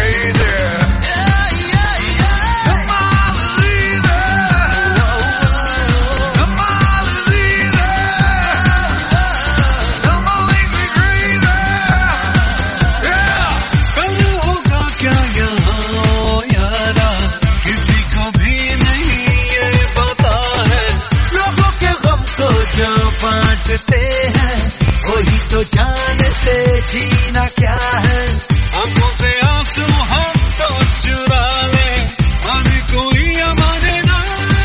crazy. बांटते हैं वही तो जानते जीना क्या है। आंखों से आंसू हम तो चुरा ले, माने कोई या माने ना।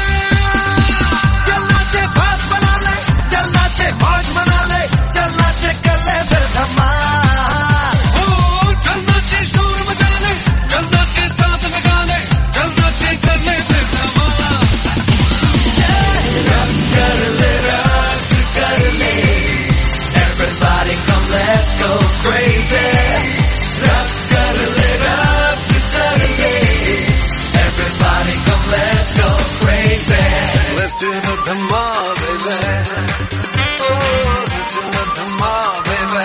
चलना से बात बना ले, चलना से मौज बना ले, चलना से कर ले फिर धमाल। ओ चलना से शोर मचा ले, चलना से साथ में गा ले, चलना से कर ले फिर धमाल। कर ले everybody come let's go crazy. Let's everybody come let's go crazy. Let's do the dhamal baby. Oh, let's do the dhamal baby.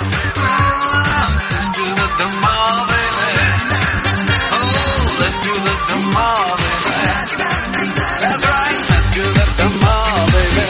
Let's do the dhamal baby. Oh, let's do the dhamal baby. That's right. Let's do the dhamal baby.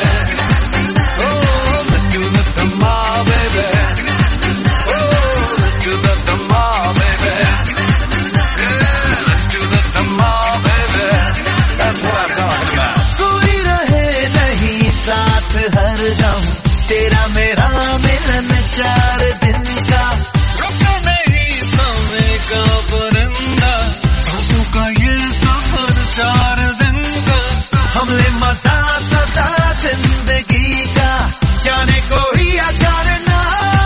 तेरा मेरा मिलन 4 दिन का, रुका नहीं समय का परिंदा, सांसों का ये सफर 4 दिन का। हमले मजा सदा जिंदगी का, जाने कोई या जाने ना।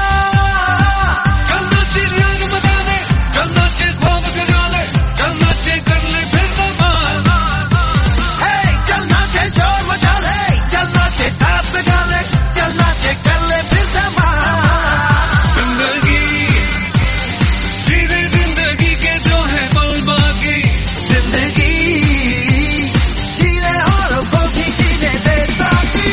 चलना चिड़ियान बता ले, चलना चे ख्वाब जगा ले, चलना चे कर ले फिर धमाल। चलना चे शोर मचा ले, चलना चे साथ में गा ले, चलना चे कर ले फिर धमाल। जिंदगी जीने जिंदगी के जो है बोल बाकी, जिंदगी जीने और को भी जीने दे ताकि।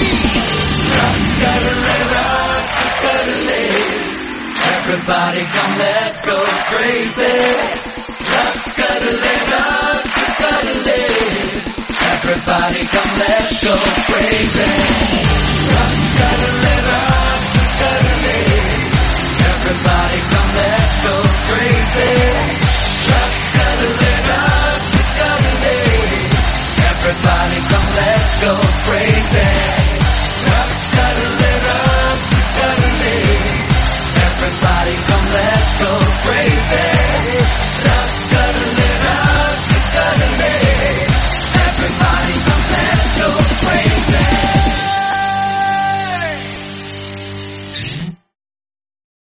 कर ले everybody come let's go crazy. कर ले everybody come let's go